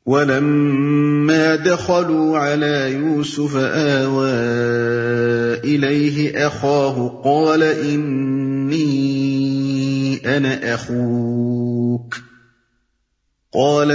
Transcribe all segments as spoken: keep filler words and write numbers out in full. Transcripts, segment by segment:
وَلَمَّا دَخَلُوا عَلَى يُوسُفَ آوَى إِلَيْهِ أَخَاهُ قَالَ إِنِّي أَنَا أَخُوكَ قَالَ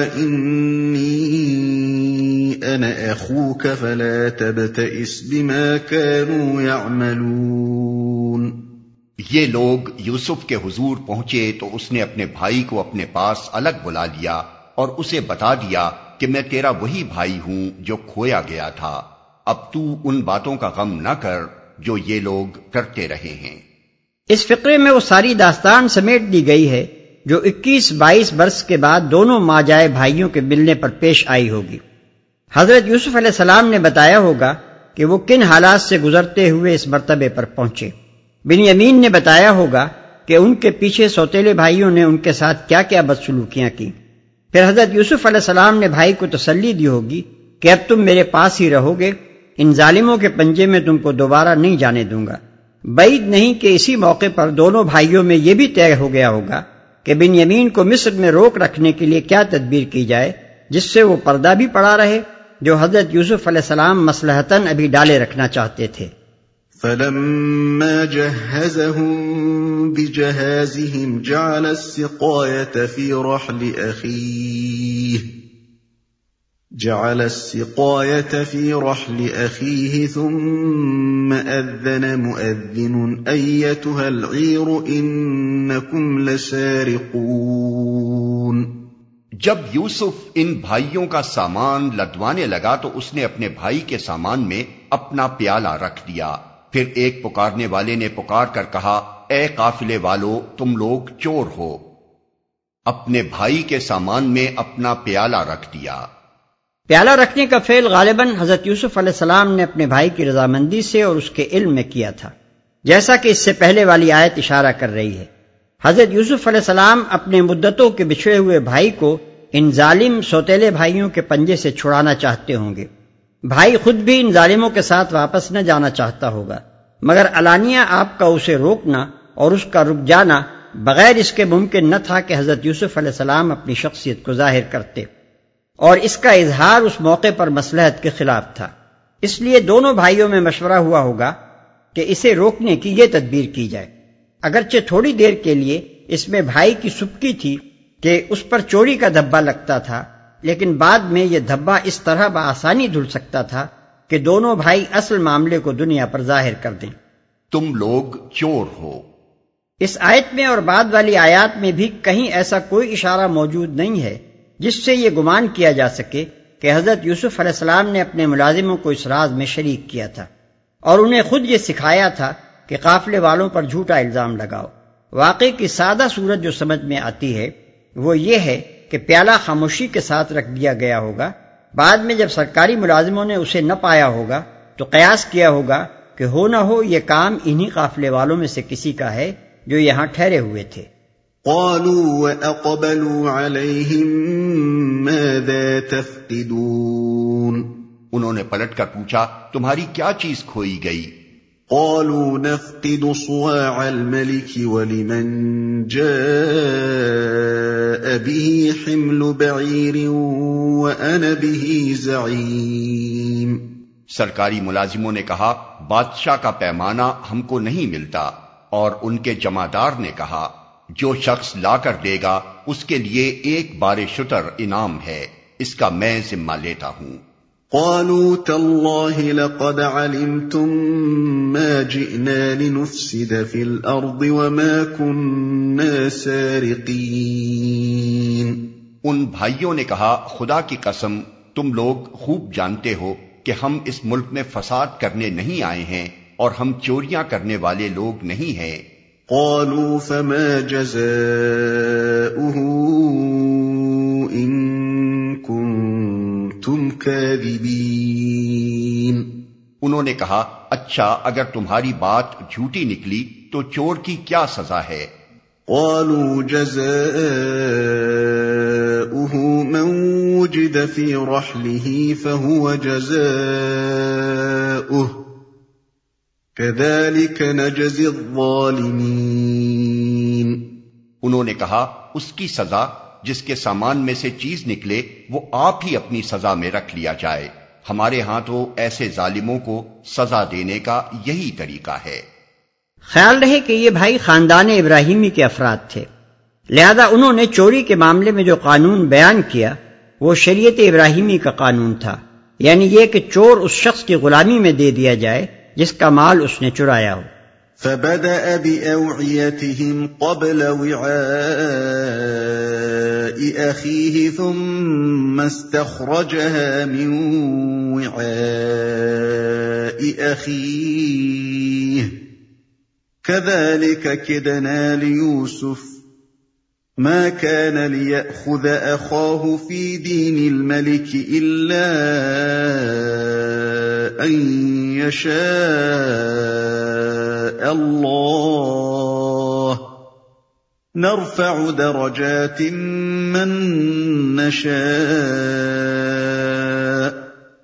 إِنِّي أَنَا أَخُوكَ فَلَا تَبْتَئِسْ بِمَا كَانُوا يَعْمَلُونَ۔ یہ لوگ یوسف کے حضور پہنچے تو اس نے اپنے بھائی کو اپنے پاس الگ بلا لیا اور اسے بتا دیا کہ میں تیرا وہی بھائی ہوں جو کھویا گیا تھا، اب تو ان باتوں کا غم نہ کر جو یہ لوگ کرتے رہے ہیں۔ اس فقرے میں وہ ساری داستان سمیٹ دی گئی ہے جو اکیس بائیس برس کے بعد دونوں ماجائے بھائیوں کے ملنے پر پیش آئی ہوگی۔ حضرت یوسف علیہ السلام نے بتایا ہوگا کہ وہ کن حالات سے گزرتے ہوئے اس مرتبے پر پہنچے۔ بنیامین نے بتایا ہوگا کہ ان کے پیچھے سوتیلے بھائیوں نے ان کے ساتھ کیا کیا بدسلوکیاں کی۔ پھر حضرت یوسف علیہ السلام نے بھائی کو تسلی دی ہوگی کہ اب تم میرے پاس ہی رہو گے، ان ظالموں کے پنجے میں تم کو دوبارہ نہیں جانے دوں گا۔ بعید نہیں کہ اسی موقع پر دونوں بھائیوں میں یہ بھی طے ہو گیا ہوگا کہ بنیامین کو مصر میں روک رکھنے کے لیے کیا تدبیر کی جائے جس سے وہ پردہ بھی پڑا رہے جو حضرت یوسف علیہ السلام مصلحتاً ابھی ڈالے رکھنا چاہتے تھے۔ فَلَمَّا جَهَّزَهُم بِجَهَازِهِمْ جَعَلَ السِّقَايَةَ فِي رَحْلِ أَخِيهِ جَعَلَ السِّقَايَةَ فِي رَحْلِ أَخِيهِ ثُمَّ أَذَّنَ مُؤَذِّنٌ أَيَّتُهَا الْعِيرُ إِنَّكُمْ لَسَارِقُونَ۔ جب یوسف ان بھائیوں کا سامان لدوانے لگا تو اس نے اپنے بھائی کے سامان میں اپنا پیالہ رکھ دیا۔ پھر ایک پکارنے والے نے پکار کر کہا، اے قافلے والو، تم لوگ چور ہو۔ اپنے بھائی کے سامان میں اپنا پیالہ رکھ دیا۔ پیالہ رکھنے کا فعل غالباً حضرت یوسف علیہ السلام نے اپنے بھائی کی رضامندی سے اور اس کے علم میں کیا تھا، جیسا کہ اس سے پہلے والی آیت اشارہ کر رہی ہے۔ حضرت یوسف علیہ السلام اپنے مدتوں کے بچھڑے ہوئے بھائی کو ان ظالم سوتیلے بھائیوں کے پنجے سے چھڑانا چاہتے ہوں گے۔ بھائی خود بھی ان ظالموں کے ساتھ واپس نہ جانا چاہتا ہوگا، مگر علانیہ آپ کا اسے روکنا اور اس کا رک جانا بغیر اس کے ممکن نہ تھا کہ حضرت یوسف علیہ السلام اپنی شخصیت کو ظاہر کرتے، اور اس کا اظہار اس موقع پر مصلحت کے خلاف تھا۔ اس لیے دونوں بھائیوں میں مشورہ ہوا ہوگا کہ اسے روکنے کی یہ تدبیر کی جائے۔ اگرچہ تھوڑی دیر کے لیے اس میں بھائی کی سبکی تھی کہ اس پر چوری کا دھبا لگتا تھا، لیکن بعد میں یہ دھبا اس طرح بآسانی دھل سکتا تھا کہ دونوں بھائی اصل معاملے کو دنیا پر ظاہر کر دیں۔ تم لوگ چور ہو۔ اس آیت میں اور بعد والی آیات میں بھی کہیں ایسا کوئی اشارہ موجود نہیں ہے جس سے یہ گمان کیا جا سکے کہ حضرت یوسف علیہ السلام نے اپنے ملازموں کو اس راز میں شریک کیا تھا اور انہیں خود یہ سکھایا تھا کہ قافلے والوں پر جھوٹا الزام لگاؤ۔ واقعے کی سادہ صورت جو سمجھ میں آتی ہے وہ یہ ہے کہ پیالہ خاموشی کے ساتھ رکھ دیا گیا ہوگا، بعد میں جب سرکاری ملازموں نے اسے نہ پایا ہوگا تو قیاس کیا ہوگا کہ ہو نہ ہو یہ کام انہی قافلے والوں میں سے کسی کا ہے جو یہاں ٹھہرے ہوئے تھے۔ قالوا وَأَقْبَلُوا عَلَيْهِمْ مَاذَا تَفْقِدُونَ۔ انہوں نے پلٹ کر پوچھا، تمہاری کیا چیز کھوئی گئی؟ قالوا نفقد صواع الملك ولمن جاء به حمل بعير وأنا به زعيم۔ سرکاری ملازموں نے کہا، بادشاہ کا پیمانہ ہم کو نہیں ملتا، اور ان کے جمعدار نے کہا، جو شخص لا کر دے گا اس کے لیے ایک بار شتر انعام ہے، اس کا میں ذمہ لیتا ہوں۔ قالوا تالله لقد علمتم ما جئنا لنفسد في الأرض وما كنا سارقين۔ ان بھائیوں نے کہا، خدا کی قسم تم لوگ خوب جانتے ہو کہ ہم اس ملک میں فساد کرنے نہیں آئے ہیں اور ہم چوریاں کرنے والے لوگ نہیں ہیں۔ قالوا فما جزاؤه إن كنتم كاذبين۔ انہوں نے کہا، اچھا اگر تمہاری بات جھوٹی نکلی تو چور کی کیا سزا ہے؟ قالوا جزاؤه من وجد في رحله فهو جزاؤه كذلك نجزي الظالمين۔ انہوں نے کہا، اس کی سزا جس کے سامان میں سے چیز نکلے وہ آپ ہی اپنی سزا میں رکھ لیا جائے. ہمارے ہاں تو ایسے ظالموں کو سزا دینے کا یہی طریقہ ہے. خیال رہے کہ یہ بھائی خاندان ابراہیمی کے افراد تھے، لہذا انہوں نے چوری کے معاملے میں جو قانون بیان کیا وہ شریعت ابراہیمی کا قانون تھا، یعنی یہ کہ چور اس شخص کی غلامی میں دے دیا جائے جس کا مال اس نے چرایا ہو. فبدأ بأوعيتهم قبل وعاء أخيه ثم استخرجها من وعاء أخيه كذلك كدنا ليوسف ما كان ليأخذ أخاه في دين الملك إلا أن يشاء الله نرفع درجات من نشاء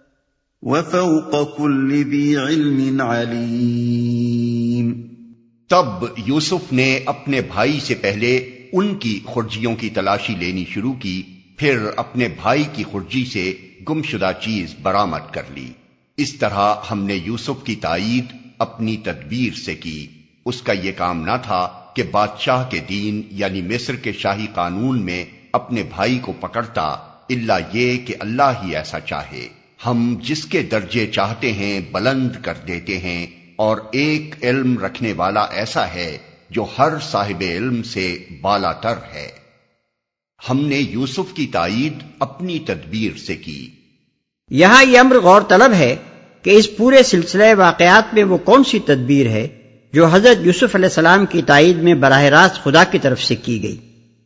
وفوق كل ذي علم عليم. تب یوسف نے اپنے بھائی سے پہلے ان کی خرجیوں کی تلاشی لینی شروع کی، پھر اپنے بھائی کی خرجی سے گمشدہ چیز برآمد کر لی. اس طرح ہم نے یوسف کی تائید اپنی تدبیر سے کی. اس کا یہ کام نہ تھا کہ بادشاہ کے دین یعنی مصر کے شاہی قانون میں اپنے بھائی کو پکڑتا، الا یہ کہ اللہ ہی ایسا چاہے. ہم جس کے درجے چاہتے ہیں بلند کر دیتے ہیں، اور ایک علم رکھنے والا ایسا ہے جو ہر صاحب علم سے بالا تر ہے. ہم نے یوسف کی تائید اپنی تدبیر سے کی. یہاں یہ امر غور طلب ہے کہ اس پورے سلسلہ واقعات میں وہ کون سی تدبیر ہے جو حضرت یوسف علیہ السلام کی تائید میں براہ راست خدا کی طرف سے کی گئی.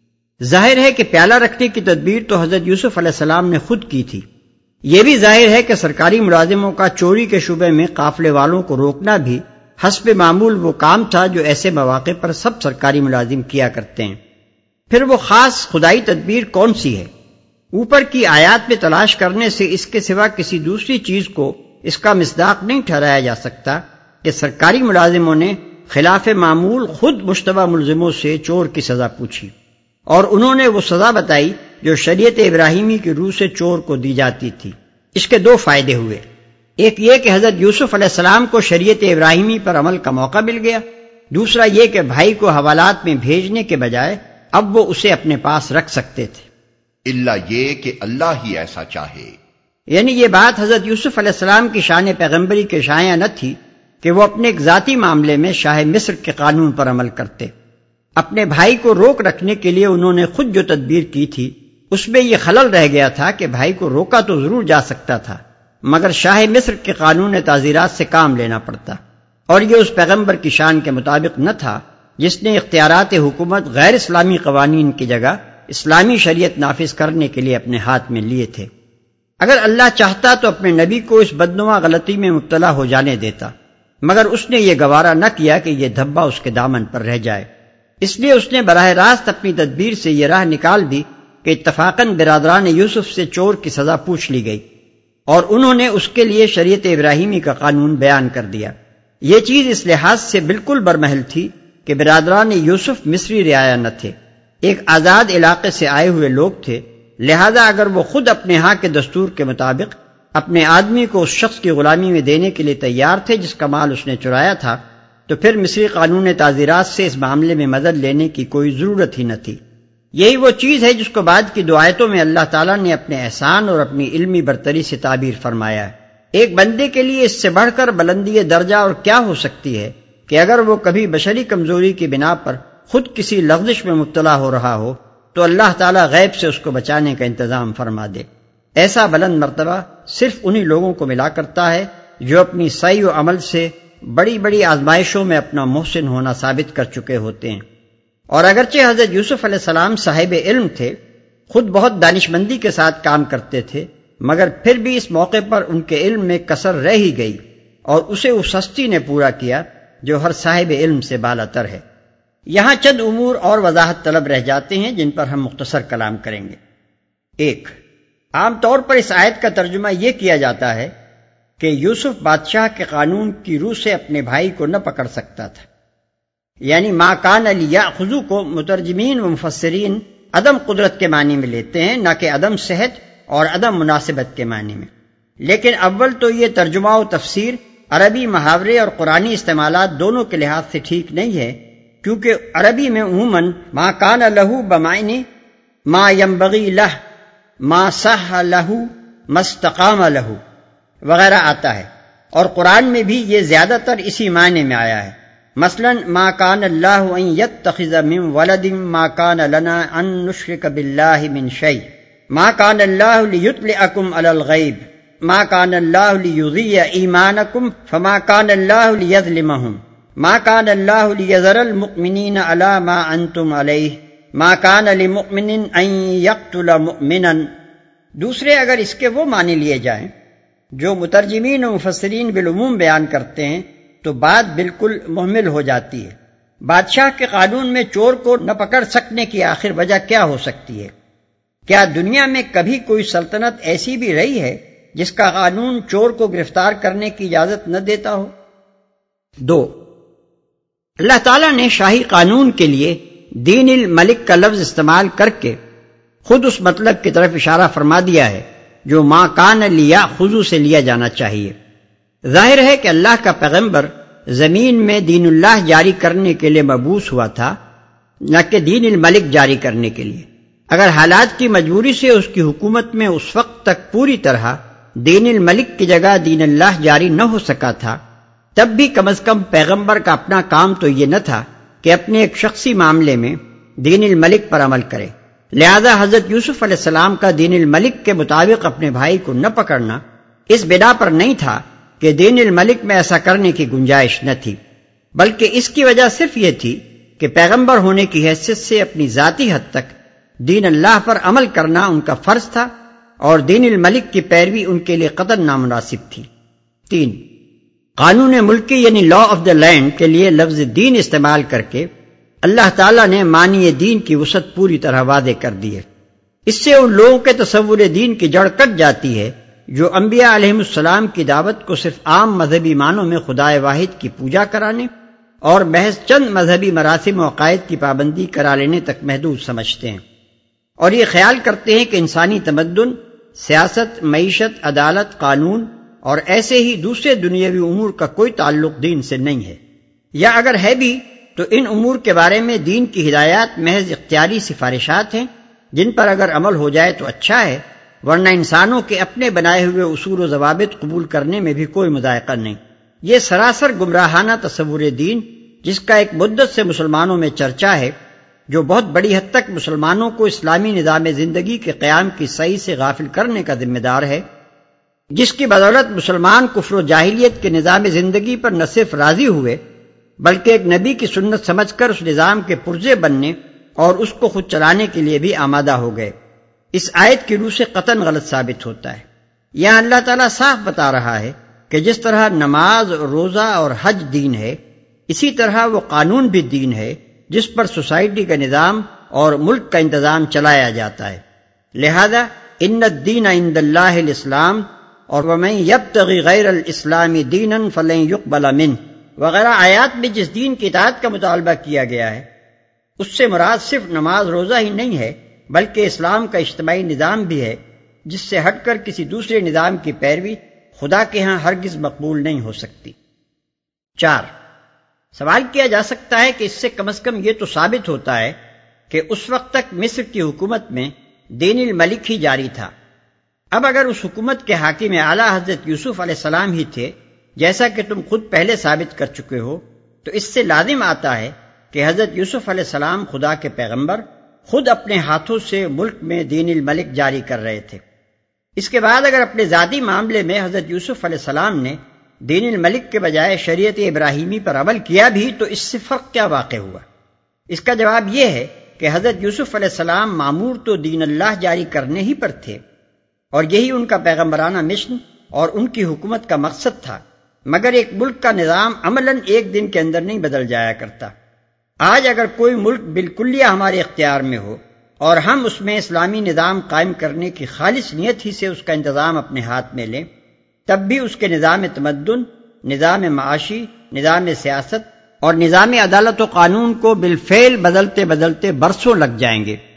ظاہر ہے کہ پیالہ رکھنے کی تدبیر تو حضرت یوسف علیہ السلام نے خود کی تھی. یہ بھی ظاہر ہے کہ سرکاری ملازموں کا چوری کے شعبے میں قافلے والوں کو روکنا بھی حسب معمول وہ کام تھا جو ایسے مواقع پر سب سرکاری ملازم کیا کرتے ہیں. پھر وہ خاص خدائی تدبیر کون سی ہے؟ اوپر کی آیات میں تلاش کرنے سے اس کے سوا کسی دوسری چیز کو اس کا مصداق نہیں ٹھہرایا جا سکتا کہ سرکاری ملازموں نے خلاف معمول خود مشتبہ ملزموں سے چور کی سزا پوچھی، اور انہوں نے وہ سزا بتائی جو شریعت ابراہیمی کی روح سے چور کو دی جاتی تھی. اس کے دو فائدے ہوئے. ایک یہ کہ حضرت یوسف علیہ السلام کو شریعت ابراہیمی پر عمل کا موقع مل گیا. دوسرا یہ کہ بھائی کو حوالات میں بھیجنے کے بجائے اب وہ اسے اپنے پاس رکھ سکتے تھے. الا یہ کہ اللہ ہی ایسا چاہے. یعنی یہ بات حضرت یوسف علیہ السلام کی شان پیغمبری کے شایع نہ تھی کہ وہ اپنے ایک ذاتی معاملے میں شاہ مصر کے قانون پر عمل کرتے. اپنے بھائی کو روک رکھنے کے لیے انہوں نے خود جو تدبیر کی تھی اس میں یہ خلل رہ گیا تھا کہ بھائی کو روکا تو ضرور جا سکتا تھا، مگر شاہ مصر کے قانون تعزیرات سے کام لینا پڑتا، اور یہ اس پیغمبر کی شان کے مطابق نہ تھا جس نے اختیارات حکومت غیر اسلامی قوانین کی جگہ اسلامی شریعت نافذ کرنے کے لیے اپنے ہاتھ میں لیے تھے. اگر اللہ چاہتا تو اپنے نبی کو اس بدنما غلطی میں مبتلا ہو جانے دیتا، مگر اس نے یہ گوارا نہ کیا کہ یہ دھبا اس کے دامن پر رہ جائے. اس لیے اس نے براہ راست اپنی تدبیر سے یہ راہ نکال دی کہ اتفاقاً برادران یوسف سے چور کی سزا پوچھ لی گئی، اور انہوں نے اس کے لیے شریعت ابراہیمی کا قانون بیان کر دیا. یہ چیز اس لحاظ سے بالکل برمحل تھی کہ برادران یوسف مصری رعایا نہ تھے، ایک آزاد علاقے سے آئے ہوئے لوگ تھے، لہذا اگر وہ خود اپنے ہاں کے دستور کے مطابق اپنے آدمی کو اس شخص کی غلامی میں دینے کے لیے تیار تھے جس کا مال اس نے چرایا تھا، تو پھر مصری قانون تعزیرات سے اس معاملے میں مدد لینے کی کوئی ضرورت ہی نہ تھی. یہی وہ چیز ہے جس کو بعد کی دو آیتوں میں اللہ تعالیٰ نے اپنے احسان اور اپنی علمی برتری سے تعبیر فرمایا ہے. ایک بندے کے لیے اس سے بڑھ کر بلندی درجہ اور کیا ہو سکتی ہے کہ اگر وہ کبھی بشری کمزوری کی بنا پر خود کسی لغزش میں مبتلا ہو رہا ہو تو اللہ تعالیٰ غیب سے اس کو بچانے کا انتظام فرما دے. ایسا بلند مرتبہ صرف انہی لوگوں کو ملا کرتا ہے جو اپنی سعی و عمل سے بڑی بڑی آزمائشوں میں اپنا محسن ہونا ثابت کر چکے ہوتے ہیں. اور اگرچہ حضرت یوسف علیہ السلام صاحب علم تھے، خود بہت دانشمندی کے ساتھ کام کرتے تھے، مگر پھر بھی اس موقع پر ان کے علم میں کسر رہ ہی گئی اور اسے اس ہستی نے پورا کیا جو ہر صاحب علم سے بالا تر ہے. یہاں چند امور اور وضاحت طلب رہ جاتے ہیں جن پر ہم مختصر کلام کریں گے. ایک، عام طور پر اس آیت کا ترجمہ یہ کیا جاتا ہے کہ یوسف بادشاہ کے قانون کی روح سے اپنے بھائی کو نہ پکڑ سکتا تھا، یعنی ما کان لیأخذو کو مترجمین و مفسرین عدم قدرت کے معنی میں لیتے ہیں، نہ کہ عدم صحت اور عدم مناسبت کے معنی میں۔ لیکن اول تو یہ ترجمہ و تفسیر عربی محاورے اور قرآنی استعمالات دونوں کے لحاظ سے ٹھیک نہیں ہے، کیونکہ عربی میں عموماً ما کان لہو بمعنی ما ینبغی لہ، ما صح لہو، ما استقام لہو وغیرہ آتا ہے، اور قرآن میں بھی یہ زیادہ تر اسی معنی میں آیا ہے۔ مثلا ما کان اللہ ان یتخذ من ولد ما کان لنا ان نشرک باللہ من شیء ما کان اللہ لیطلعکم علی الغیب ما کان اللہ لیضیع ایمانکم فما کان اللہ لیظلمہم ما کان اللہ لیذر المؤمنین علی ما انتم علیہ ما کان لمؤمن ان یقتل مؤمنا۔ دوسرے اگر اس کے وہ معنی لیے جائیں جو مترجمین و مفسرین بالعموم بیان کرتے ہیں تو بات بالکل محمل ہو جاتی ہے۔ بادشاہ کے قانون میں چور کو نہ پکڑ سکنے کی آخر وجہ کیا ہو سکتی ہے؟ کیا دنیا میں کبھی کوئی سلطنت ایسی بھی رہی ہے جس کا قانون چور کو گرفتار کرنے کی اجازت نہ دیتا ہو؟ دو، اللہ تعالیٰ نے شاہی قانون کے لیے دین الملک کا لفظ استعمال کر کے خود اس مطلب کی طرف اشارہ فرما دیا ہے جو ما کان لیا خضو سے لیا جانا چاہیے۔ ظاہر ہے کہ اللہ کا پیغمبر زمین میں دین اللہ جاری کرنے کے لیے مبعوث ہوا تھا، نہ کہ دین الملک جاری کرنے کے لیے۔ اگر حالات کی مجبوری سے اس کی حکومت میں اس وقت تک پوری طرح دین الملک کی جگہ دین اللہ جاری نہ ہو سکا تھا، تب بھی کم از کم پیغمبر کا اپنا کام تو یہ نہ تھا کہ اپنے ایک شخصی معاملے میں دین الملک پر عمل کرے۔ لہذا حضرت یوسف علیہ السلام کا دین الملک کے مطابق اپنے بھائی کو نہ پکڑنا اس بنا پر نہیں تھا کہ دین الملک میں ایسا کرنے کی گنجائش نہ تھی، بلکہ اس کی وجہ صرف یہ تھی کہ پیغمبر ہونے کی حیثیت سے اپنی ذاتی حد تک دین اللہ پر عمل کرنا ان کا فرض تھا، اور دین الملک کی پیروی ان کے لیے قطعاً نامناسب تھی۔ تین، قانون ملکی یعنی لا آف دا لینڈ کے لیے لفظ دین استعمال کر کے اللہ تعالیٰ نے معنی دین کی وسعت پوری طرح واضح کر دی ہے۔ اس سے ان لوگوں کے تصور دین کی جڑ کٹ جاتی ہے جو انبیاء علیہم السلام کی دعوت کو صرف عام مذہبی معنوں میں خدائے واحد کی پوجا کرانے اور محض چند مذہبی مراسم و عقائد کی پابندی کرا لینے تک محدود سمجھتے ہیں، اور یہ خیال کرتے ہیں کہ انسانی تمدن، سیاست، معیشت، عدالت، قانون اور ایسے ہی دوسرے دنیاوی امور کا کوئی تعلق دین سے نہیں ہے، یا اگر ہے بھی تو ان امور کے بارے میں دین کی ہدایات محض اختیاری سفارشات ہیں جن پر اگر عمل ہو جائے تو اچھا ہے، ورنہ انسانوں کے اپنے بنائے ہوئے اصول و ضوابط قبول کرنے میں بھی کوئی مذائقہ نہیں۔ یہ سراسر گمراہانہ تصور دین جس کا ایک مدت سے مسلمانوں میں چرچا ہے، جو بہت بڑی حد تک مسلمانوں کو اسلامی نظام زندگی کے قیام کی صحیح سے غافل کرنے کا ذمہ دار ہے، جس کی بدولت مسلمان کفر و جاہلیت کے نظام زندگی پر نہ صرف راضی ہوئے بلکہ ایک نبی کی سنت سمجھ کر اس نظام کے پرزے بننے اور اس کو خود چلانے کے لیے بھی آمادہ ہو گئے۔ اس آیت کی روح سے قطعاً غلط ثابت ہوتا ہے۔ یہاں اللہ تعالیٰ صاف بتا رہا ہے کہ جس طرح نماز، روزہ اور حج دین ہے، اسی طرح وہ قانون بھی دین ہے جس پر سوسائٹی کا نظام اور ملک کا انتظام چلایا جاتا ہے۔ لہذا ان الدین عند اللہ الاسلام اور ومن یبتغی غیر الاسلام دینا فلن یقبل منہ وغیرہ آیات میں جس دین کی اطاعت کا مطالبہ کیا گیا ہے، اس سے مراد صرف نماز روزہ ہی نہیں ہے بلکہ اسلام کا اجتماعی نظام بھی ہے، جس سے ہٹ کر کسی دوسرے نظام کی پیروی خدا کے ہاں ہرگز مقبول نہیں ہو سکتی۔ چار، سوال کیا جا سکتا ہے کہ اس سے کم از کم یہ تو ثابت ہوتا ہے کہ اس وقت تک مصر کی حکومت میں دین الملک ہی جاری تھا۔ اب اگر اس حکومت کے حاکم اعلیٰ حضرت یوسف علیہ السلام ہی تھے، جیسا کہ تم خود پہلے ثابت کر چکے ہو، تو اس سے لازم آتا ہے کہ حضرت یوسف علیہ السلام خدا کے پیغمبر خود اپنے ہاتھوں سے ملک میں دین الملک جاری کر رہے تھے۔ اس کے بعد اگر اپنے ذاتی معاملے میں حضرت یوسف علیہ السلام نے دین الملک کے بجائے شریعت ابراہیمی پر عمل کیا بھی تو اس سے فرق کیا واقع ہوا؟ اس کا جواب یہ ہے کہ حضرت یوسف علیہ السلام مامور تو دین اللہ جاری کرنے ہی پر تھے، اور یہی ان کا پیغمبرانہ مشن اور ان کی حکومت کا مقصد تھا، مگر ایک ملک کا نظام عملاً ایک دن کے اندر نہیں بدل جایا کرتا۔ آج اگر کوئی ملک بالکلیہ ہمارے اختیار میں ہو اور ہم اس میں اسلامی نظام قائم کرنے کی خالص نیت ہی سے اس کا انتظام اپنے ہاتھ میں لیں، تب بھی اس کے نظام تمدن، نظام معاشی، نظام سیاست اور نظام عدالت و قانون کو بالفعل بدلتے بدلتے برسوں لگ جائیں گے۔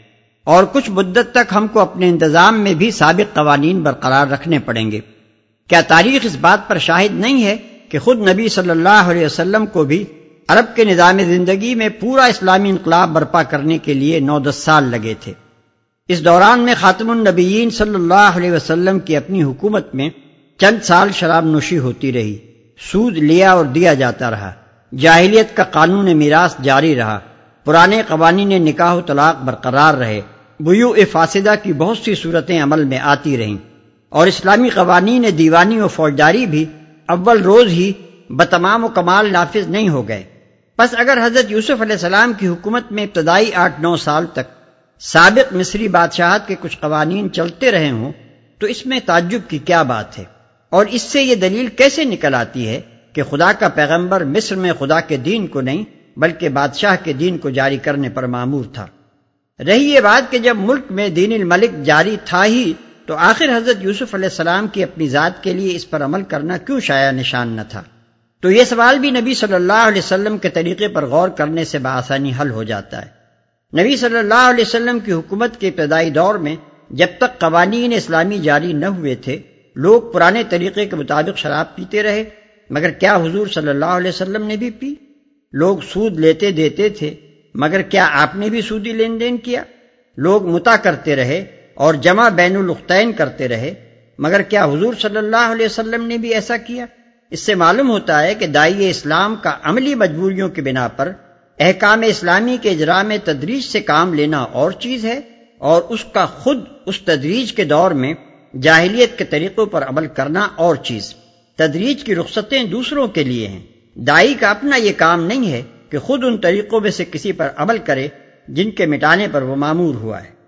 اور کچھ مدت تک ہم کو اپنے انتظام میں بھی سابق قوانین برقرار رکھنے پڑیں گے۔ کیا تاریخ اس بات پر شاہد نہیں ہے کہ خود نبی صلی اللہ علیہ وسلم کو بھی عرب کے نظام زندگی میں پورا اسلامی انقلاب برپا کرنے کے لیے نو دس سال لگے تھے۔ اس دوران میں خاتم النبیین صلی اللہ علیہ وسلم کی اپنی حکومت میں چند سال شراب نوشی ہوتی رہی، سود لیا اور دیا جاتا رہا، جاہلیت کا قانون میراث جاری رہا، پرانے قوانین نکاح و طلاق برقرار رہے، بیوع فاسدہ کی بہت سی صورتیں عمل میں آتی رہیں، اور اسلامی قوانین دیوانی و فوجداری بھی اول روز ہی بتمام و کمال نافذ نہیں ہو گئے۔ پس اگر حضرت یوسف علیہ السلام کی حکومت میں ابتدائی آٹھ نو سال تک سابق مصری بادشاہت کے کچھ قوانین چلتے رہے ہوں تو اس میں تعجب کی کیا بات ہے؟ اور اس سے یہ دلیل کیسے نکل آتی ہے کہ خدا کا پیغمبر مصر میں خدا کے دین کو نہیں بلکہ بادشاہ کے دین کو جاری کرنے پر مامور تھا؟ رہی یہ بات کہ جب ملک میں دین الملک جاری تھا ہی تو آخر حضرت یوسف علیہ السلام کی اپنی ذات کے لیے اس پر عمل کرنا کیوں شایع نشان نہ تھا؟ تو یہ سوال بھی نبی صلی اللہ علیہ وسلم کے طریقے پر غور کرنے سے بآسانی حل ہو جاتا ہے۔ نبی صلی اللہ علیہ وسلم کی حکومت کے ابتدائی دور میں جب تک قوانین اسلامی جاری نہ ہوئے تھے، لوگ پرانے طریقے کے مطابق شراب پیتے رہے، مگر کیا حضور صلی اللہ علیہ وسلم نے بھی پی؟ لوگ سود لیتے دیتے تھے، مگر کیا آپ نے بھی سودی لین دین کیا؟ لوگ متع کرتے رہے اور جمع بین الاختین کرتے رہے، مگر کیا حضور صلی اللہ علیہ وسلم نے بھی ایسا کیا؟ اس سے معلوم ہوتا ہے کہ داعی اسلام کا عملی مجبوریوں کی بنا پر احکام اسلامی کے اجراء میں تدریج سے کام لینا اور چیز ہے، اور اس کا خود اس تدریج کے دور میں جاہلیت کے طریقوں پر عمل کرنا اور چیز۔ تدریج کی رخصتیں دوسروں کے لیے ہیں، داعی کا اپنا یہ کام نہیں ہے کہ خود ان طریقوں میں سے کسی پر عمل کرے جن کے مٹانے پر وہ مامور ہوا ہے۔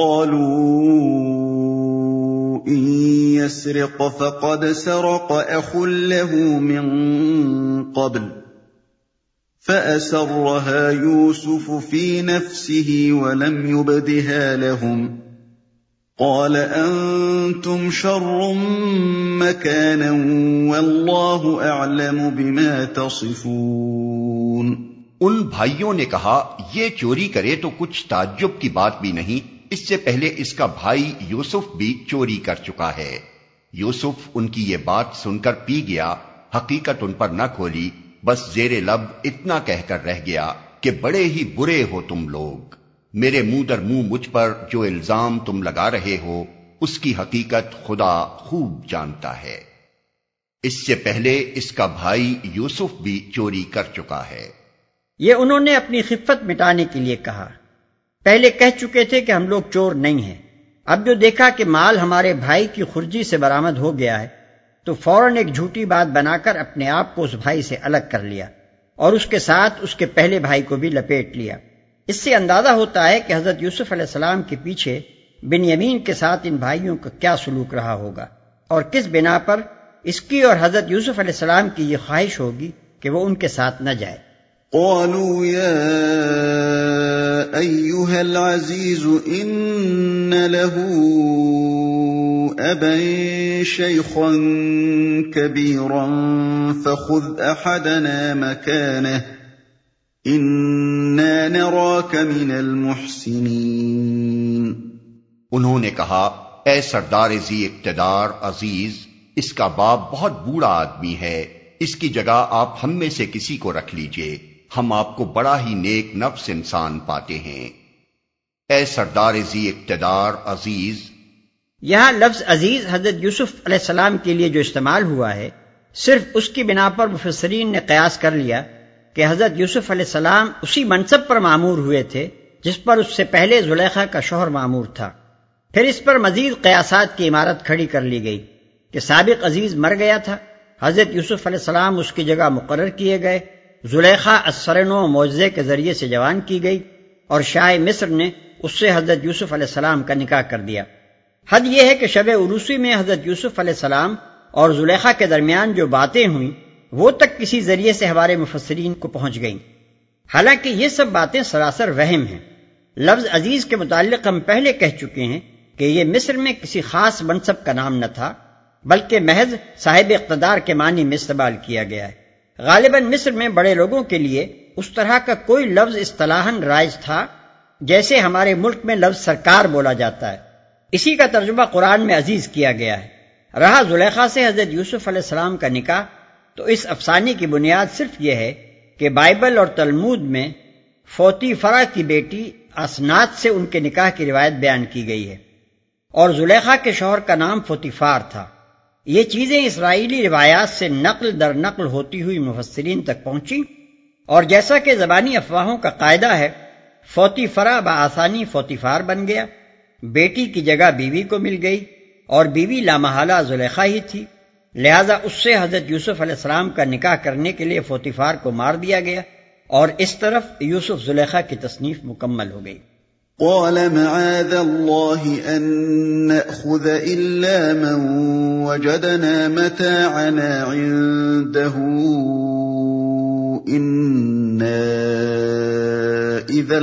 قالوا إن يسرق فقد سرق أخ له من قبل فأسرها يوسف في نفسه ولم يبدها لهم قال أنتم شر مكانا والله أعلم بما تصفون۔ ان بھائیوں نے کہا یہ چوری کرے تو کچھ تعجب کی بات بھی نہیں، اس سے پہلے اس کا بھائی یوسف بھی چوری کر چکا ہے۔ یوسف ان کی یہ بات سن کر پی گیا، حقیقت ان پر نہ کھولی، بس زیر لب اتنا کہہ کر رہ گیا کہ بڑے ہی برے ہو تم لوگ، میرے منہ در منہ مجھ پر جو الزام تم لگا رہے ہو اس کی حقیقت خدا خوب جانتا ہے۔ اس سے پہلے اس کا بھائی یوسف بھی چوری کر چکا ہے۔ یہ انہوں نے اپنی خفت مٹانے کے لیے کہا، پہلے کہہ چکے تھے کہ ہم لوگ چور نہیں ہیں، اب جو دیکھا کہ مال ہمارے بھائی کی خرجی سے برآمد ہو گیا ہے تو فوراً ایک جھوٹی بات بنا کر اپنے آپ کو اس بھائی سے الگ کر لیا اور اس کے ساتھ اس کے پہلے بھائی کو بھی لپیٹ لیا۔ اس سے اندازہ ہوتا ہے کہ حضرت یوسف علیہ السلام کے پیچھے بنیامین کے ساتھ ان بھائیوں کا کیا سلوک رہا ہوگا اور کس بنا پر اس کی اور حضرت یوسف علیہ السلام کی یہ خواہش ہوگی کہ وہ ان کے ساتھ نہ جائے۔ قالوا يا أيها العزيز إن له أبا شيخا كبيرا فخذ أحدنا مكانه إنا نراك من المحسنين۔ انہوں نے کہا اے سردار ذی اقتدار عزیز، اس کا باپ بہت بوڑھا آدمی ہے، اس کی جگہ آپ ہم میں سے کسی کو رکھ لیجئے، ہم آپ کو بڑا ہی نیک نفس انسان پاتے ہیں۔ اے سردار ذی اقتدار عزیز، یہاں لفظ عزیز حضرت یوسف علیہ السلام کے لیے جو استعمال ہوا ہے، صرف اس کی بنا پر مفسرین نے قیاس کر لیا کہ حضرت یوسف علیہ السلام اسی منصب پر مامور ہوئے تھے جس پر اس سے پہلے زلیخا کا شوہر مامور تھا۔ پھر اس پر مزید قیاسات کی عمارت کھڑی کر لی گئی کہ سابق عزیز مر گیا تھا، حضرت یوسف علیہ السلام اس کی جگہ مقرر کیے گئے، زلیخا اثرنو معجزے کے ذریعے سے جوان کی گئی اور شاہ مصر نے اس سے حضرت یوسف علیہ السلام کا نکاح کر دیا۔ حد یہ ہے کہ شب عروسی میں حضرت یوسف علیہ السلام اور زلیخا کے درمیان جو باتیں ہوئیں وہ تک کسی ذریعے سے ہمارے مفسرین کو پہنچ گئیں، حالانکہ یہ سب باتیں سراسر وہم ہیں۔ لفظ عزیز کے متعلق ہم پہلے کہہ چکے ہیں کہ یہ مصر میں کسی خاص منصب کا نام نہ تھا بلکہ محض صاحب اقتدار کے معنی میں استعمال کیا گیا ہے۔ غالباً مصر میں بڑے لوگوں کے لیے اس طرح کا کوئی لفظ اصطلاحاً رائج تھا جیسے ہمارے ملک میں لفظ سرکار بولا جاتا ہے، اسی کا ترجمہ قرآن میں عزیز کیا گیا ہے۔ رہا زلیخا سے حضرت یوسف علیہ السلام کا نکاح، تو اس افسانے کی بنیاد صرف یہ ہے کہ بائبل اور تلمود میں فوتی فرا کی بیٹی اسنات سے ان کے نکاح کی روایت بیان کی گئی ہے، اور زلیخا کے شوہر کا نام فوتیفار تھا۔ یہ چیزیں اسرائیلی روایات سے نقل در نقل ہوتی ہوئی مفسرین تک پہنچی، اور جیسا کہ زبانی افواہوں کا قاعدہ ہے، فوتی فرا بآسانی فوتیفار بن گیا، بیٹی کی جگہ بیوی کو مل گئی، اور بیوی لامحالہ زلیخا ہی تھی، لہذا اس سے حضرت یوسف علیہ السلام کا نکاح کرنے کے لیے فوتیفار کو مار دیا گیا، اور اس طرف یوسف زلیخا کی تصنیف مکمل ہو گئی۔ قال معاذ الله أن نأخذ إلا من وجدنا متاعنا عنده إنا إذا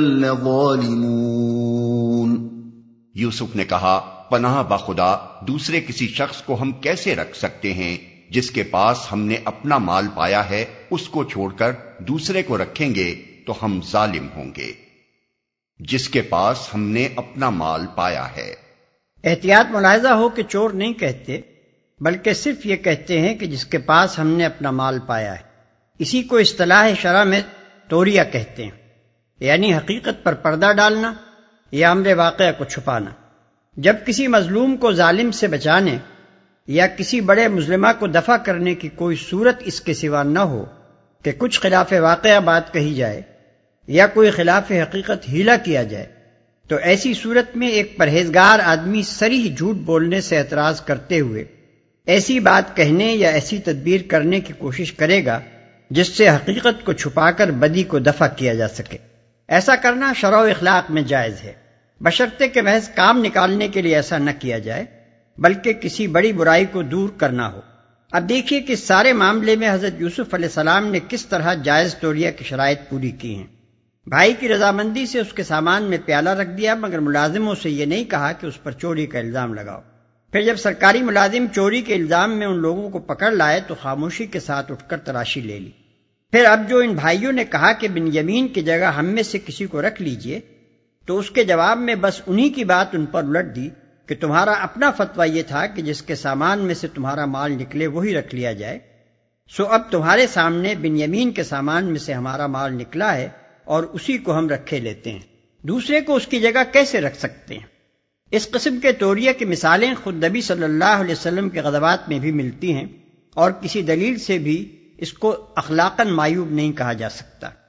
لظالمون۔ یوسف نے کہا، پناہ بخدا دوسرے کسی شخص کو ہم کیسے رکھ سکتے ہیں؟ جس کے پاس ہم نے اپنا مال پایا ہے اس کو چھوڑ کر دوسرے کو رکھیں گے تو ہم ظالم ہوں گے۔ جس کے پاس ہم نے اپنا مال پایا ہے۔ احتیاط ملاحظہ ہو کہ چور نہیں کہتے، بلکہ صرف یہ کہتے ہیں کہ جس کے پاس ہم نے اپنا مال پایا ہے۔ اسی کو اصطلاح شرع میں توریہ کہتے ہیں، یعنی حقیقت پر پردہ ڈالنا یا امر واقعہ کو چھپانا۔ جب کسی مظلوم کو ظالم سے بچانے یا کسی بڑے مظلمہ کو دفع کرنے کی کوئی صورت اس کے سوا نہ ہو کہ کچھ خلاف واقعہ بات کہی جائے یا کوئی خلاف حقیقت ہیلا کیا جائے، تو ایسی صورت میں ایک پرہیزگار آدمی صریح جھوٹ بولنے سے اعتراض کرتے ہوئے ایسی بات کہنے یا ایسی تدبیر کرنے کی کوشش کرے گا جس سے حقیقت کو چھپا کر بدی کو دفع کیا جا سکے۔ ایسا کرنا شرع و اخلاق میں جائز ہے، بشرطے کہ محض کام نکالنے کے لیے ایسا نہ کیا جائے بلکہ کسی بڑی برائی کو دور کرنا ہو۔ اب دیکھیے کہ اس سارے معاملے میں حضرت یوسف علیہ السلام نے کس طرح جائز توریہ کی شرائط پوری کی ہیں۔ بھائی کی رضامندی سے اس کے سامان میں پیالہ رکھ دیا، مگر ملازموں سے یہ نہیں کہا کہ اس پر چوری کا الزام لگاؤ۔ پھر جب سرکاری ملازم چوری کے الزام میں ان لوگوں کو پکڑ لائے تو خاموشی کے ساتھ اٹھ کر تلاشی لے لی۔ پھر اب جو ان بھائیوں نے کہا کہ بنیامین کی جگہ ہم میں سے کسی کو رکھ لیجئے، تو اس کے جواب میں بس انہی کی بات ان پر الٹ دی کہ تمہارا اپنا فتویٰ یہ تھا کہ جس کے سامان میں سے تمہارا مال نکلے وہی رکھ لیا جائے، سو اب تمہارے سامنے بنیامین کے سامان میں سے ہمارا مال نکلا ہے اور اسی کو ہم رکھے لیتے ہیں، دوسرے کو اس کی جگہ کیسے رکھ سکتے ہیں؟ اس قسم کے توریہ کی مثالیں خود نبی صلی اللہ علیہ وسلم کے غزوات میں بھی ملتی ہیں، اور کسی دلیل سے بھی اس کو اخلاقاً معیوب نہیں کہا جا سکتا۔